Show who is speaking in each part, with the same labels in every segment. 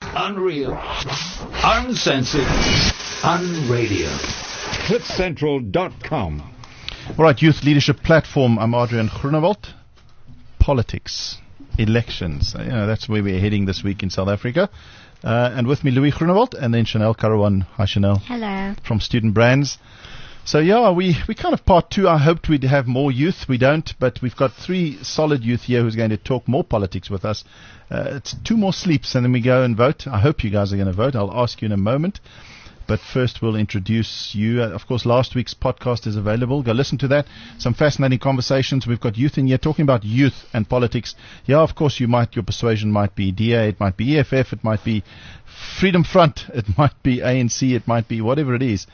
Speaker 1: Unreal. Uncensored. Unradio.
Speaker 2: CliffCentral.com.
Speaker 3: All right, Youth Leadership Platform. I'm Adrian Groenewald. Politics. Elections. That's where we're heading this week in South Africa. And with me, Louis Groenewald, and then Chanel Karawan. Hi, Chanel.
Speaker 4: Hello.
Speaker 3: From Student Brands. So, we kind of part two. I hoped we'd have more youth. We don't, but we've got three solid youth here who's going to talk more politics with us. It's two more sleeps, and then we go and vote. I hope you guys are going to vote. I'll ask you in a moment. But first, we'll introduce you. Of course, last week's podcast is available. Go listen to that. Some fascinating conversations. We've got youth in here talking about youth and politics. Yeah, of course, your persuasion might be DA, it might be EFF, it might be Freedom Front, it might be ANC, it might be whatever it is.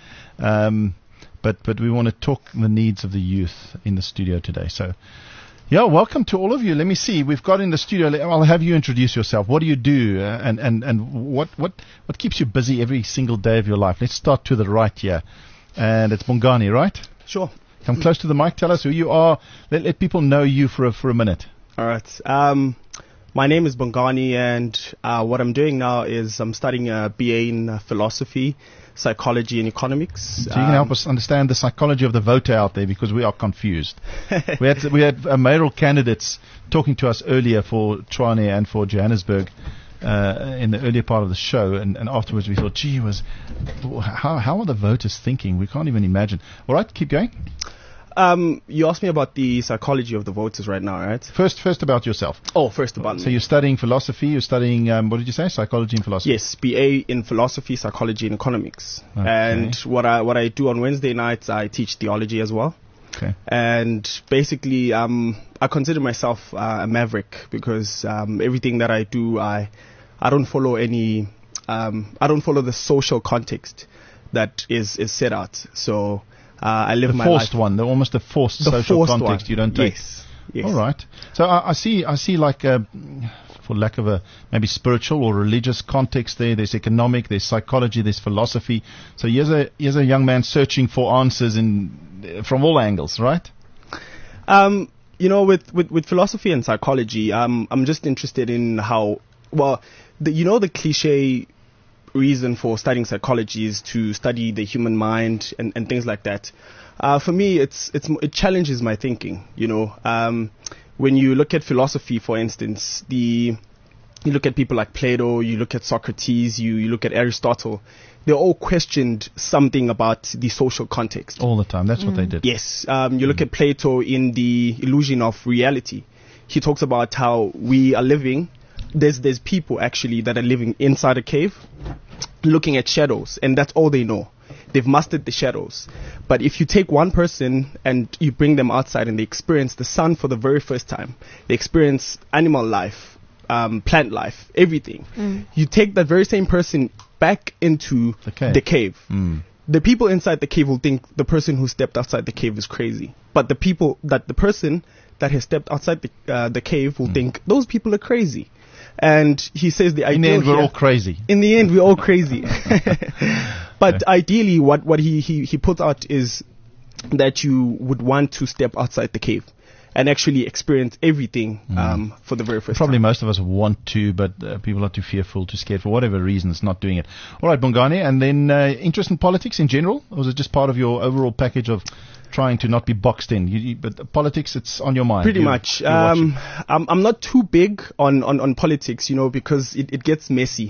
Speaker 3: But we want to talk the needs of the youth in the studio today. So, welcome to all of you. Let me see. We've got in the studio. I'll have you introduce yourself. What do you do, and what keeps you busy every single day of your life? Let's start to the right here, and it's Bongani, right?
Speaker 5: Sure.
Speaker 3: Come close to the mic. Tell us who you are. Let people know you for a minute.
Speaker 5: All right. My name is Bongani, and what I'm doing now is I'm studying a BA in philosophy, psychology, and economics.
Speaker 3: So you can help us understand the psychology of the voter out there, because we are confused. we had mayoral candidates talking to us earlier for Tshwane and for Johannesburg in the earlier part of the show, and afterwards we thought, gee whiz, how are the voters thinking? We can't even imagine. All right, keep going.
Speaker 5: You asked me about the psychology of the voters right now, right?
Speaker 3: First about yourself.
Speaker 5: Oh, first about me.
Speaker 3: So you're studying philosophy, you're studying, what did you say? Psychology and philosophy?
Speaker 5: Yes, BA in philosophy, psychology, and economics.
Speaker 3: Okay.
Speaker 5: And what I do on Wednesday nights, I teach theology as well.
Speaker 3: Okay.
Speaker 5: And basically, I consider myself a maverick, because everything that I do, I don't follow any, I don't follow the social context that is set out. So I live my life.
Speaker 3: The forced one, almost the forced social context
Speaker 5: one.
Speaker 3: You don't take.
Speaker 5: Yes.
Speaker 3: All right. So I see like, for lack of a maybe spiritual or religious context there's economic, there's psychology, there's philosophy. So here's a young man searching for answers from all angles, right?
Speaker 5: With philosophy and psychology, I'm just interested in how, the cliche reason for studying psychology is to study the human mind and things like that. For me, it challenges my thinking. When you look at philosophy, for instance, you look at people like Plato, you look at Socrates, you look at Aristotle. They all questioned something about the social context
Speaker 3: all the time. That's what they did.
Speaker 5: Yes. You look at Plato in The Illusion of Reality. He talks about how we are living. There's people actually that are living inside a cave, looking at shadows, and that's all they know. They've mastered the shadows. But if you take one person and you bring them outside and they experience the sun for the very first time, they experience animal life, plant life, everything. You take that very same person back into the cave. The people inside the cave will think the person who stepped outside the cave is crazy. But the person that has stepped outside the cave will think those people are crazy. And he says
Speaker 3: in the end, we're all crazy.
Speaker 5: In the end, we're all crazy. But ideally, what he puts out is that you would want to step outside the cave and actually experience everything for the very first time.
Speaker 3: Probably most of us want to, but people are too fearful, too scared for whatever reasons, not doing it. All right, Bongani, and then interest in politics in general? Or was it just part of your overall package of trying to not be boxed in? But politics, it's on your mind.
Speaker 5: Pretty much. I'm not too big on politics, because it gets messy.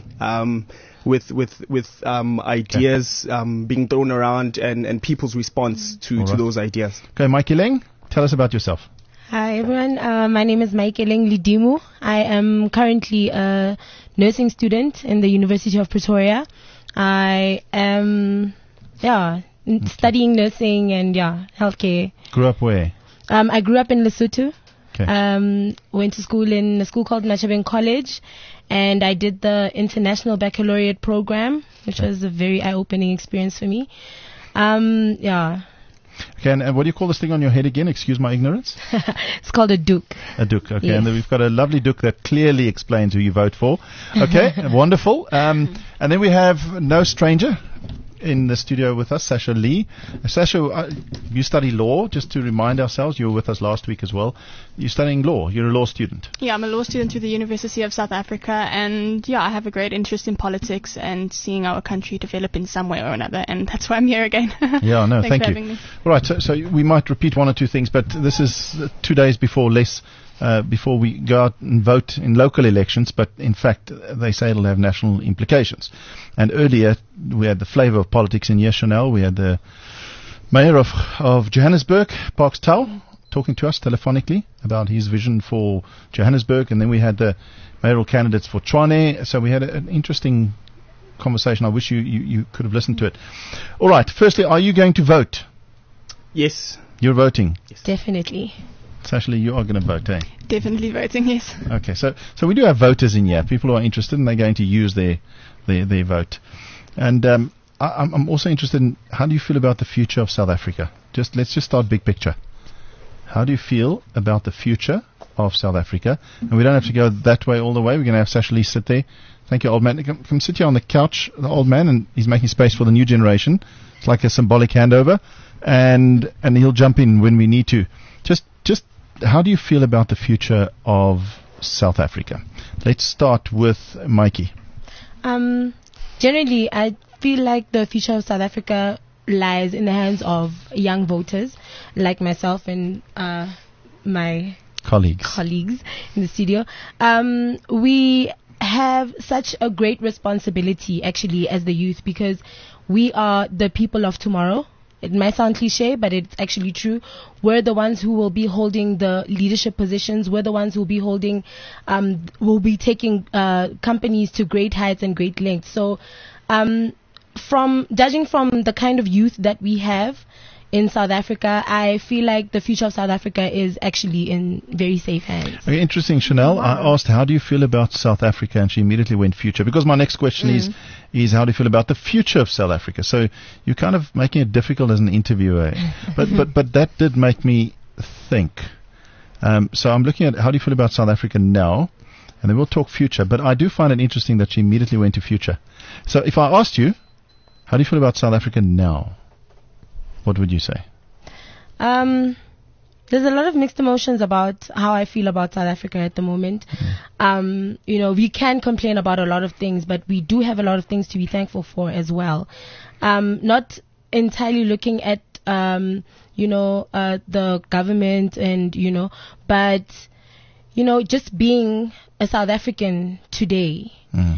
Speaker 5: With ideas being thrown around and people's response to those ideas.
Speaker 3: Okay, Mikey Leng, tell us about yourself.
Speaker 4: Hi everyone, my name is Mikey Leng Lidimu. I am currently a nursing student in the University of Pretoria. I am, studying nursing and healthcare.
Speaker 3: Grew up where?
Speaker 4: I grew up in Lesotho.
Speaker 3: Okay.
Speaker 4: Went to school in a school called Machabeng College, and I did the International Baccalaureate program, which was a very eye-opening experience for me.
Speaker 3: Okay, and what do you call this thing on your head again? Excuse my ignorance.
Speaker 4: It's called a Duke.
Speaker 3: A Duke, okay.
Speaker 4: Yes.
Speaker 3: And then we've got a lovely Duke that clearly explains who you vote for. Okay, wonderful. And then we have no stranger in the studio with us, Sasha Lee. Sasha, you study law. Just to remind ourselves, you were with us last week as well. You're studying law. You're a law student.
Speaker 2: Yeah, I'm a law student through the University of South Africa, and I have a great interest in politics and seeing our country develop in some way or another, and that's why I'm here again.
Speaker 3: Yeah, no,
Speaker 2: Thanks
Speaker 3: thank
Speaker 2: for
Speaker 3: you.
Speaker 2: having me.
Speaker 3: All right, so we might repeat one or two things, but this is 2 days before we go out and vote in local elections, but in fact, they say it'll have national implications. And earlier, we had the flavor of politics in Chanel. We had the mayor of Johannesburg, Parks Tau, talking to us telephonically about his vision for Johannesburg, and then we had the mayoral candidates for Tshwane. So we had an interesting conversation. I wish you could have listened to it. All right, firstly, are you going to vote?
Speaker 5: Yes.
Speaker 3: You're voting?
Speaker 4: Definitely.
Speaker 3: Actually, you are going to vote, eh?
Speaker 2: Definitely voting, yes.
Speaker 3: Okay, so we do have voters in here, people who are interested, and they're going to use their vote. And I'm also interested in, how do you feel about the future of South Africa? Let's just start big picture. How do you feel about the future of South Africa? And we don't have to go that way all the way. We're going to have Sasha Lee sit there. Thank you, old man. Come sit here on the couch, the old man, and he's making space for the new generation. It's like a symbolic handover, and he'll jump in when we need to. Just how do you feel about the future of South Africa? Let's start with Mikey.
Speaker 4: Generally, I feel like the future of South Africa lies in the hands of young voters like myself and my colleagues in the studio. We have such a great responsibility, actually, as the youth, because we are the people of tomorrow. It might sound cliche, but it's actually true. We're the ones who will be holding the leadership positions. We're the ones who will be taking companies to great heights and great lengths. So, judging from the kind of youth that we have in South Africa, I feel like the future of South Africa is actually in very safe hands.
Speaker 3: Okay, interesting, Chanel. I asked, how do you feel about South Africa? And she immediately went future. Because my next question is how do you feel about the future of South Africa? So you're kind of making it difficult as an interviewer. but that did make me think. So I'm looking at, how do you feel about South Africa now? And then we'll talk future. But I do find it interesting that she immediately went to future. So if I asked you, how do you feel about South Africa now? What would you say?
Speaker 4: There's a lot of mixed emotions about how I feel about South Africa at the moment. We can complain about a lot of things, but we do have a lot of things to be thankful for as well. Not entirely looking at, the government and, but, just being a South African today,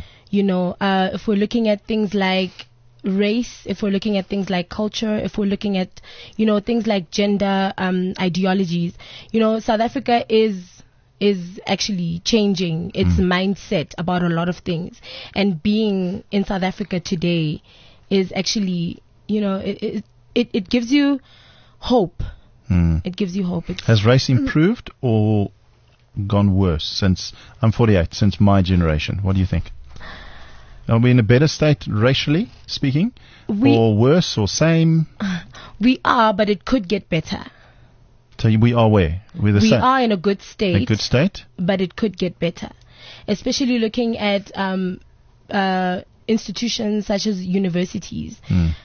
Speaker 4: if we're looking at things like race, if we're looking at things like culture, if we're looking at, things like gender ideologies, South Africa is actually changing its mindset about a lot of things. And being in South Africa today is actually, it gives you hope. It gives you hope.
Speaker 3: Has race improved or gone worse since, I'm 48, since my generation? What do you think? Are we in a better state racially speaking? Or worse or same?
Speaker 4: We are, but it could get better.
Speaker 3: So we are where? We're
Speaker 4: we are in a good state.
Speaker 3: A good state?
Speaker 4: But it could get better. Especially looking at institutions such as universities.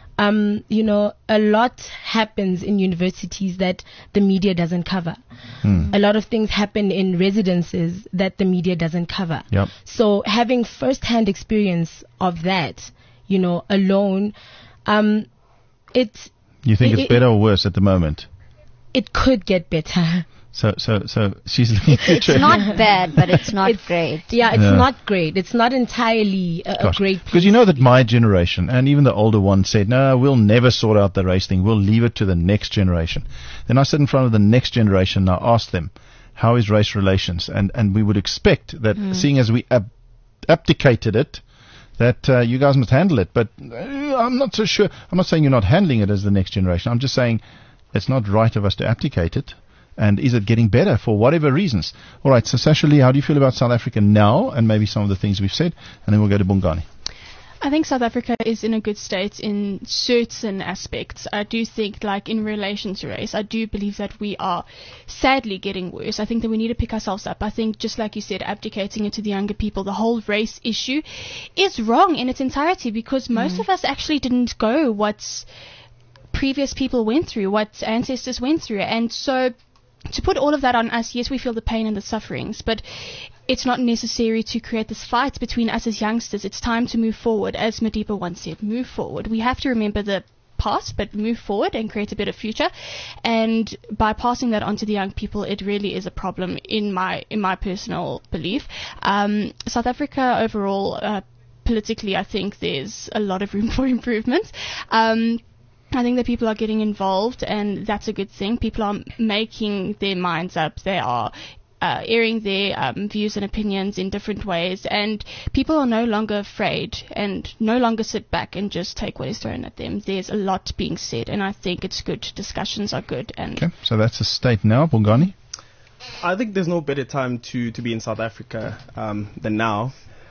Speaker 4: A lot happens in universities that the media doesn't cover. A lot of things happen in residences that the media doesn't cover.
Speaker 3: Yep.
Speaker 4: So having first-hand experience of that, alone,
Speaker 3: You think it's better or worse at the moment?
Speaker 4: It could get better.
Speaker 3: So she's looking
Speaker 6: It's not bad, but it's not great.
Speaker 4: Yeah, it's not great. It's not entirely a great piece.
Speaker 3: Because you know that my generation, and even the older one, said, no, we'll never sort out the race thing. We'll leave it to the next generation. Then I sit in front of the next generation and I ask them, how is race relations? And we would expect that, seeing as we abdicated it, that you guys must handle it. But I'm not so sure. I'm not saying you're not handling it as the next generation. I'm just saying it's not right of us to abdicate it. And is it getting better for whatever reasons? All right, so Sasha Lee, how do you feel about South Africa now, and maybe some of the things we've said? And then we'll go to Bongani.
Speaker 2: I think South Africa is in a good state in certain aspects. I do think, like in relation to race, I do believe that we are sadly getting worse. I think that we need to pick ourselves up. I think, just like you said, abdicating it to the younger people, the whole race issue is wrong in its entirety, because most of us actually didn't go what previous people went through, what ancestors went through. And so to put all of that on us, yes, we feel the pain and the sufferings, but it's not necessary to create this fight between us as youngsters. It's time to move forward. As Madiba once said, move forward. We have to remember the past, but move forward and create a better future. And by passing that on to the young people, it really is a problem in my personal belief. South Africa overall, politically, I think there's a lot of room for improvement. I think that people are getting involved, and that's a good thing. People are making their minds up. They are airing their views and opinions in different ways, and people are no longer afraid and no longer sit back and just take what is thrown at them. There's a lot being said, and I think it's good. Discussions are good. And
Speaker 3: okay, so that's the state now. Bongani?
Speaker 5: I think there's no better time to be in South Africa than now.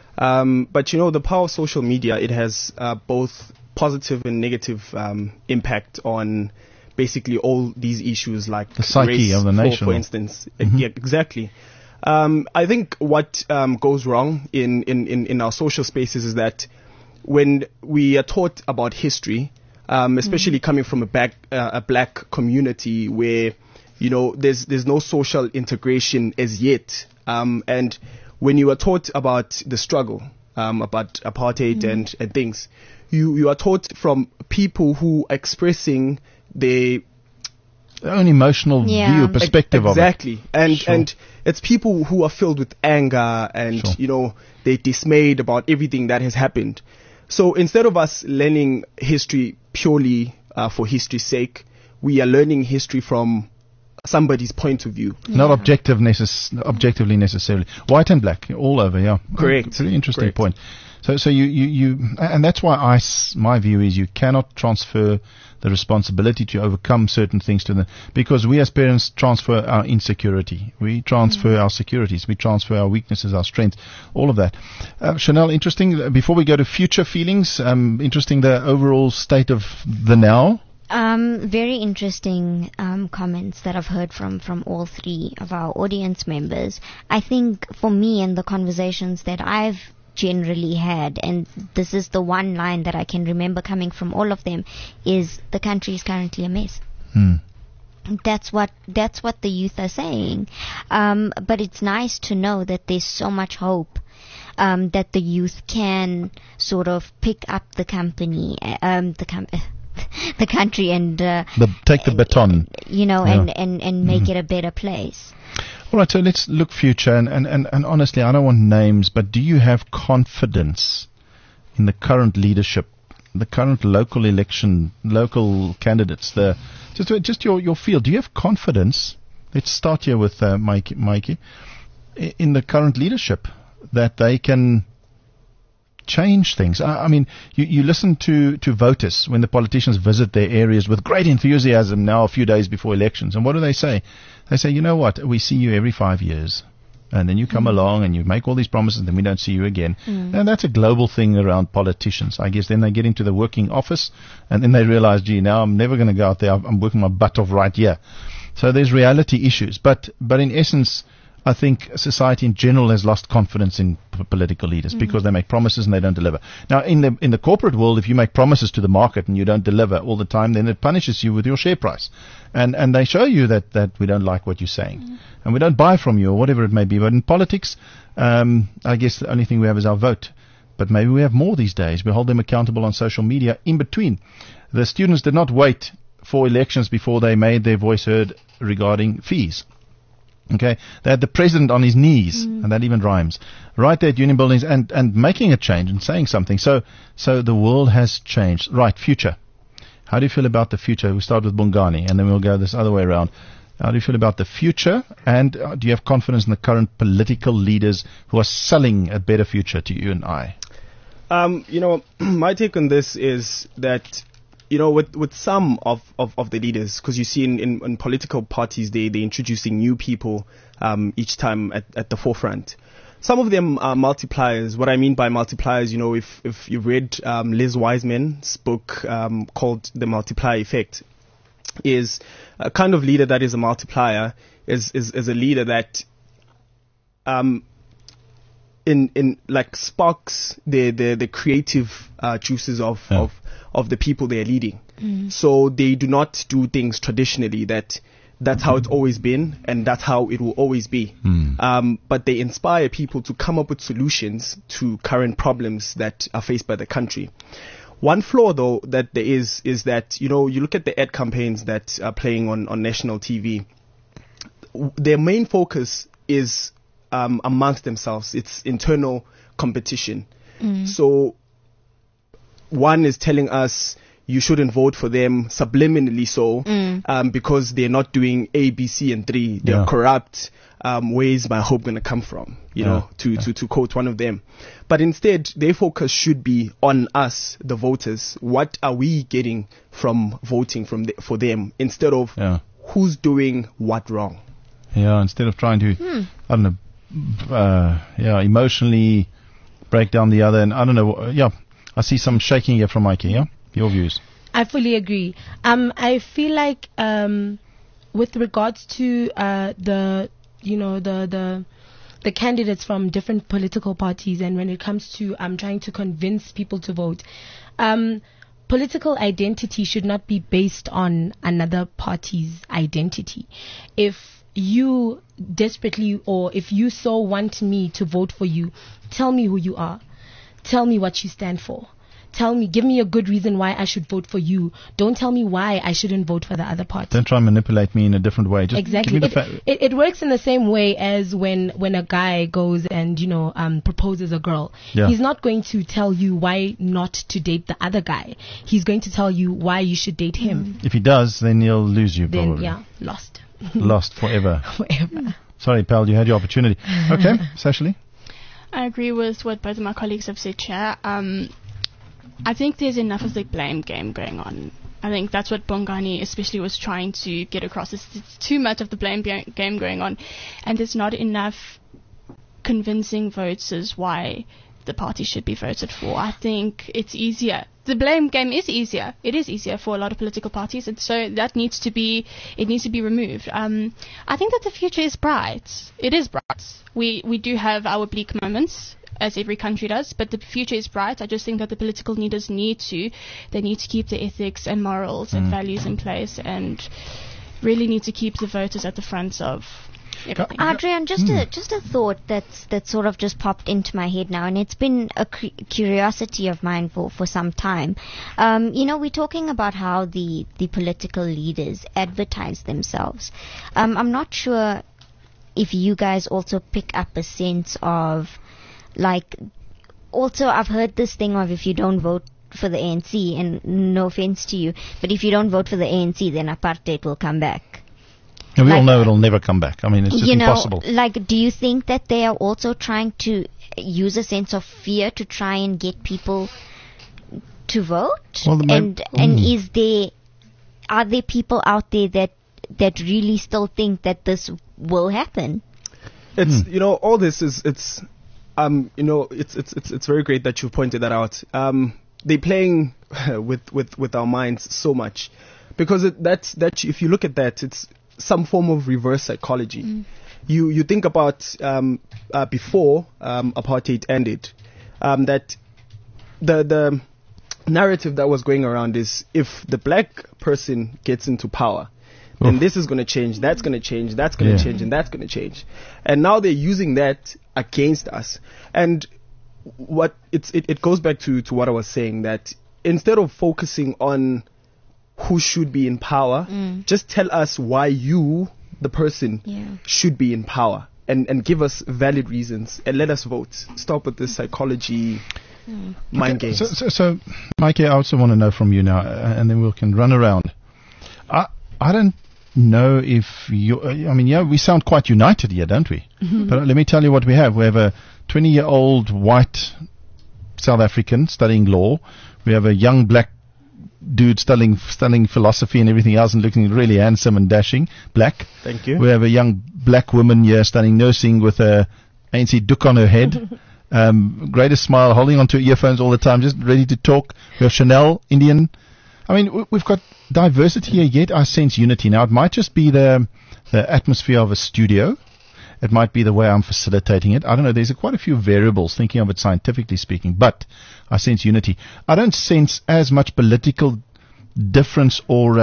Speaker 5: But the power of social media, it has both positive and negative impact on basically all these issues, like
Speaker 3: the psyche
Speaker 5: race,
Speaker 3: of the nation,
Speaker 5: for instance. Yeah, exactly. I think what goes wrong in our social spaces is that when we are taught about history, especially coming from a black community where there's no social integration as yet, and when you are taught about the struggle, about apartheid and things, you are taught from people who are expressing their
Speaker 3: own emotional view, perspective
Speaker 5: exactly.
Speaker 3: of it.
Speaker 5: Exactly. And it's people who are filled with anger and, they're dismayed about everything that has happened. So instead of us learning history purely for history's sake, we are learning history from somebody's point of view.
Speaker 3: Not objectively necessarily. White and black, all over, yeah.
Speaker 5: Correct.
Speaker 3: Very interesting point. So you and that's why my view is you cannot transfer the responsibility to overcome certain things to them, because we as parents transfer our insecurity, we transfer our securities, we transfer our weaknesses, our strengths, all of that. Chanel, interesting, before we go to future feelings, interesting the overall state of the now.
Speaker 6: Very interesting comments that I've heard from all three of our audience members. I think for me and the conversations that I've generally had, and this is the one line that I can remember coming from all of them, is the country is currently a mess. That's what the youth are saying. But it's nice to know that there's so much hope, that the youth can sort of pick up the company, the country and
Speaker 3: take the baton,
Speaker 6: and make it a better place.
Speaker 3: All right, so let's look future, and honestly, I don't want names, but do you have confidence in the current leadership, the current local candidates, just your field? Do you have confidence? Let's start here with Mikey, in the current leadership, that they can change things. I mean, you listen to voters when the politicians visit their areas with great enthusiasm now a few days before elections. And what do they say? They say, you know what, we see you every 5 years. And then you come along and you make all these promises and then we don't see you again. And that's a global thing around politicians. I guess then they get into the working office and then they realize, gee, now I'm never going to go out there. I'm working my butt off right here. So there's reality issues. But in essence, I think society in general has lost confidence in political leaders because they make promises and they don't deliver. Now, in the corporate world, if you make promises to the market and you don't deliver all the time, then it punishes you with your share price. And they show you that we don't like what you're saying. And we don't buy from you or whatever it may be. But in politics, I guess the only thing we have is our vote. But maybe we have more these days. We hold them accountable on social media in between. The students did not wait for elections before they made their voice heard regarding fees. Okay, they had the president on his knees, and that even rhymes, right there at union buildings and making a change and saying something. So the world has changed. Right, future. How do you feel about the future? We start with Bongani, and then we'll go this other way around. How do you feel about the future, and do you have confidence in the current political leaders who are selling a better future to you and I?
Speaker 5: My take on this is that, with some of the leaders, because you see in political parties, they're introducing new people each time at the forefront. Some of them are multipliers. What I mean by multipliers, if you've read Liz Wiseman's book called The Multiplier Effect, is a kind of leader that is a multiplier, is a leader that in like sparks the creative juices of the people they are leading. So they do not do things traditionally that's how it's always been and that's how it will always be. But they inspire people to come up with solutions to current problems that are faced by the country. One flaw, though, that there is that, you look at the ad campaigns that are playing on national TV. Their main focus is amongst themselves. It's internal competition. So one is telling us you shouldn't vote for them subliminally because they're not doing A, B, C, and 3. They're corrupt. Where's my hope going to come from? To quote one of them. But instead, their focus should be on us, the voters. What are we getting from voting for them instead of who's doing what wrong?
Speaker 3: Yeah, instead of trying to, I don't know, emotionally break down the other. And I don't know, I see some shaking here from Mikey, Your views?
Speaker 4: I fully agree. I feel like with regards to the candidates from different political parties, and when it comes to trying to convince people to vote, political identity should not be based on another party's identity. If you desperately, or if you so want me to vote for you, tell me who you are. Tell me what you stand for. Give me a good reason why I should vote for you. Don't tell me why I shouldn't vote for the other party.
Speaker 3: Don't try and manipulate me in a different way. Just
Speaker 4: exactly.
Speaker 3: Give me
Speaker 4: it works in the same way as when a guy goes and, proposes a girl.
Speaker 3: Yeah.
Speaker 4: He's not going to tell you why not to date the other guy. He's going to tell you why you should date him.
Speaker 3: If he does, then he'll lose you probably.
Speaker 4: Then, lost.
Speaker 3: Lost forever.
Speaker 4: Forever.
Speaker 3: Sorry, pal, you had your opportunity. Okay, Sashali?
Speaker 2: I agree with what both of my colleagues have said, Chair. I think there's enough of the blame game going on. I think that's what Bongani especially was trying to get across. It's too much of the blame game going on, and there's not enough convincing votes as why the party should be voted for. I think it's easier. The blame game is easier. It is easier for a lot of political parties, and so that needs to be removed. I think that the future is bright. It is bright. We do have our bleak moments, as every country does, but the future is bright. I just think that the political leaders need to keep the ethics and morals and values in place, and really need to keep the voters at the front of everything.
Speaker 6: Adrian, just a thought that sort of just popped into my head now, and it's been a curiosity of mine for some time. We're talking about how the political leaders advertise themselves. I'm not sure if you guys also pick up a sense of, also I've heard this thing of if you don't vote for the ANC, and no offense to you, but if you don't vote for the ANC, then apartheid will come back.
Speaker 3: And we all know it'll never come back. I mean, it's just impossible.
Speaker 6: Do you think that they are also trying to use a sense of fear to try and get people to vote?
Speaker 3: Well,
Speaker 6: are there people out there that really still think that this will happen?
Speaker 5: It's all this is it's very great that you've pointed that out. They're playing with our minds so much, because that's if you look at that, it's some form of reverse psychology. You think about before apartheid ended, that the narrative that was going around is, if the black person gets into power, then this is going to change, that's going to change, that's going to change, and that's going to change. And now they're using that against us. And what it goes back to what I was saying, that instead of focusing on who should be in power, just tell us why you, the person, should be in power, and give us valid reasons, and let us vote. Stop with this psychology mind games.
Speaker 3: So, Mikey, I also want to know from you now, and then we can run around. I don't know if we sound quite united here, don't we? But let me tell you what we have. We have a 20-year-old white South African studying law. We have a young black dude studying philosophy and everything else and looking really handsome and dashing. Black.
Speaker 5: Thank you.
Speaker 3: We have a young black woman here studying nursing with a ANC Duk on her head. Greatest smile, holding onto earphones all the time, just ready to talk. We have Chanel, Indian. I mean, we've got diversity here, yet I sense unity. Now, it might just be the atmosphere of a studio. It might be the way I'm facilitating it. I don't know. There's quite a few variables, thinking of it scientifically speaking, but I sense unity. I don't sense as much political difference or,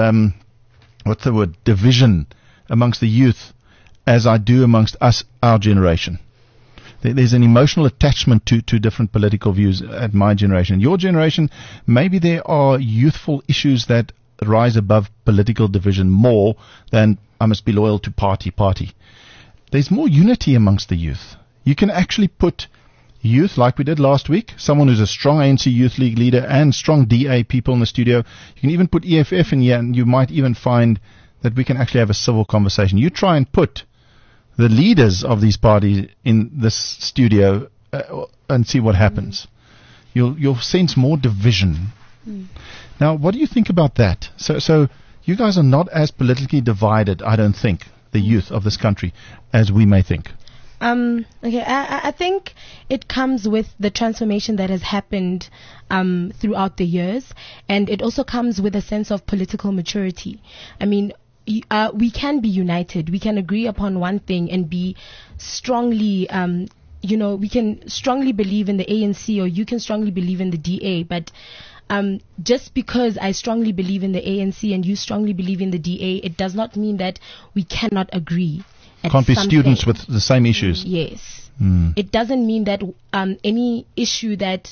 Speaker 3: division amongst the youth as I do amongst us, our generation. There's an emotional attachment to different political views at my generation. Your generation, maybe there are youthful issues that rise above political division more than I must be loyal to party. There's more unity amongst the youth. You can actually put youth, like we did last week, someone who's a strong ANC Youth League leader and strong DA people in the studio. You can even put EFF in here, and you might even find that we can actually have a civil conversation. You try and put the leaders of these parties in this studio and see what happens. You'll sense more division. Now, what do you think about that? So you guys are not as politically divided, I don't think, the youth of this country, as we may think.
Speaker 4: Okay, I think it comes with the transformation that has happened throughout the years, and it also comes with a sense of political maturity. I mean, we can be united. We can agree upon one thing and be strongly, we can strongly believe in the ANC, or you can strongly believe in the DA, but just because I strongly believe in the ANC and you strongly believe in the DA, it does not mean that we cannot agree.
Speaker 3: Can't be students with the same issues.
Speaker 4: Yes. It doesn't mean that any issue that,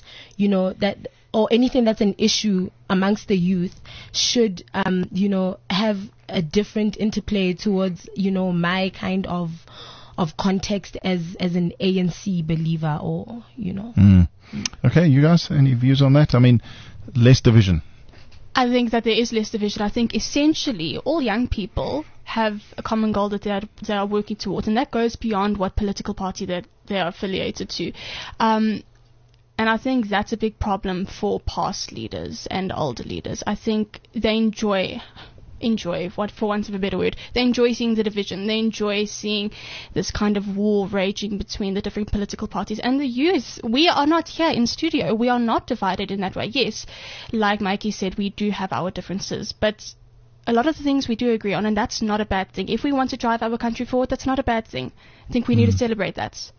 Speaker 4: or anything that's an issue amongst the youth should, have a different interplay towards, my kind of context as an ANC believer, or,
Speaker 3: Okay, you guys, any views on that? I mean, less division.
Speaker 2: I think that there is less division. I think essentially all young people have a common goal that they are working towards, and that goes beyond what political party that they are affiliated to. And I think that's a big problem for past leaders and older leaders. I think they enjoy, for want of a better word, they enjoy seeing the division. They enjoy seeing this kind of war raging between the different political parties. And the youth, we are not here in studio. We are not divided in that way. Yes, like Mikey said, we do have our differences, but a lot of the things we do agree on, and that's not a bad thing. If we want to drive our country forward, that's not a bad thing. I think we need to celebrate that.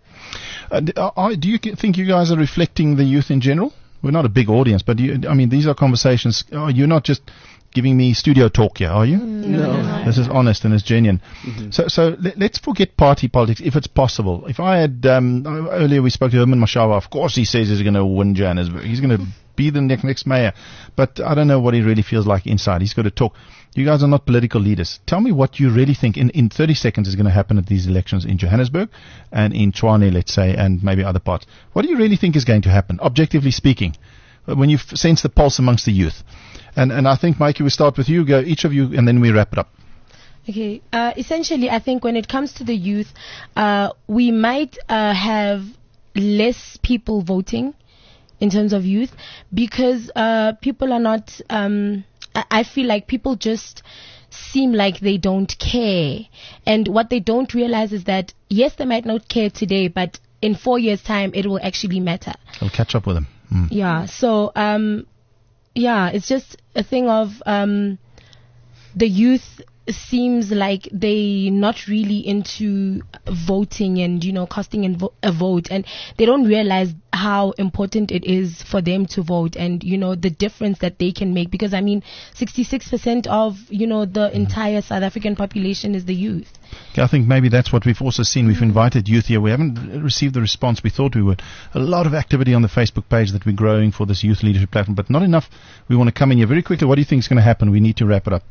Speaker 3: Do you think you guys are reflecting the youth in general? We're not a big audience, but these are conversations. You're not just giving me studio talk here, are you?
Speaker 2: No.
Speaker 3: This is honest and it's genuine. So let's forget party politics if it's possible. If I had, earlier we spoke to Herman Mashaba, of course he says he's going to win Johannesburg. He's going to be the next mayor. But I don't know what he really feels like inside. He's got to talk. You guys are not political leaders. Tell me what you really think in 30 seconds is going to happen at these elections in Johannesburg and in Tshwane, let's say, and maybe other parts. What do you really think is going to happen, objectively speaking, when you sense the pulse amongst the youth? And I think, Mikey, we start with you, go each of you, and then we wrap it up.
Speaker 4: Okay. Essentially, I think when it comes to the youth, we might have less people voting in terms of youth because people are not... I feel like people just seem like they don't care. And what they don't realize is that, yes, they might not care today, but in 4 years' time, it will actually matter.
Speaker 3: It'll catch up with them.
Speaker 4: Yeah. So, it's just a thing of the youth seems like they not really into voting and, casting a vote, and they don't realize how important it is for them to vote and, the difference that they can make, because 66% of, the entire South African population is the youth.
Speaker 3: Okay, I think maybe that's what we've also seen. We've invited youth here. We haven't received the response we thought we would. A lot of activity on the Facebook page that we're growing for this youth leadership platform, but not enough. We want to come in here very quickly. What do you think is going to happen? We need to wrap it up.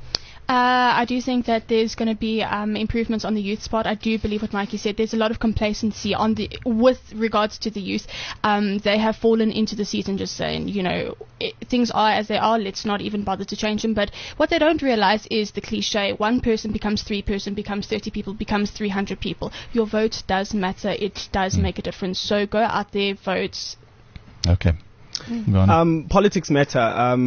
Speaker 2: I do think that there's going to be improvements on the youth spot. I do believe what Mikey said. There's a lot of complacency with regards to the youth. They have fallen into the seat and just saying, things are as they are. Let's not even bother to change them. But what they don't realize is the cliche: one person becomes 3 person, becomes 30 people, becomes 300 people. Your vote does matter. It does make a difference. So go out there, vote.
Speaker 3: Okay. Go on.
Speaker 5: Politics matter.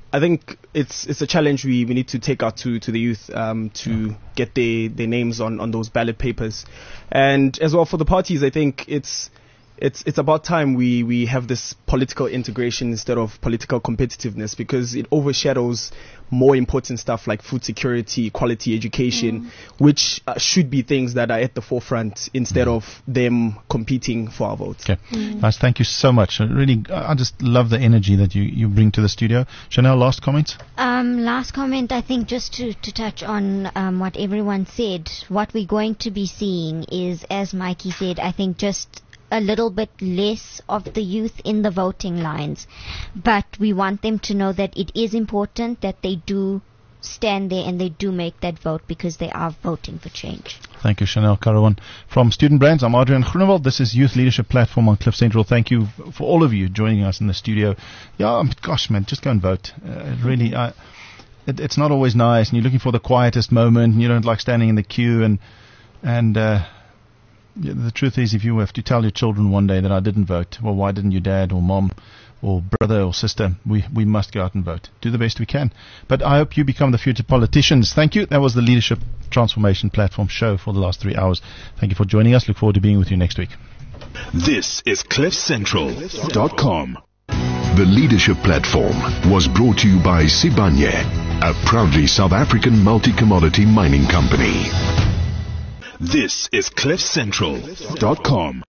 Speaker 5: I think it's a challenge we need to take out to the youth to get their names on those ballot papers. And as well for the parties, I think it's about time we have this political integration instead of political competitiveness, because it overshadows more important stuff like food security, quality education, which should be things that are at the forefront instead of them competing for our votes.
Speaker 3: Okay. Guys, thank you so much. I just love the energy that you bring to the studio. Chanel, last comments?
Speaker 6: Last comment, I think just to touch on what everyone said, what we're going to be seeing is, as Mikey said, I think just a little bit less of the youth in the voting lines, but we want them to know that it is important that they do stand there and they do make that vote, because they are voting for change.
Speaker 3: Thank you, Chanel Karawan. From Student Brands, I'm Adrian Groenewald. This is Youth Leadership Platform on Cliff Central. Thank you for all of you joining us in the studio. Yeah, gosh, man, just go and vote. It's not always nice, and you're looking for the quietest moment, and you don't like standing in the queue, and the truth is, if you have to tell your children one day that I didn't vote, well, why didn't your dad or mom or brother or sister? We must go out and vote. Do the best we can. But I hope you become the future politicians. Thank you. That was the Leadership Transformation Platform show for the last 3 hours. Thank you for joining us. Look forward to being with you next week.
Speaker 7: This is CliffCentral.com. The Leadership Platform was brought to you by Sibanye, a proudly South African multi-commodity mining company. This is CliffCentral.com.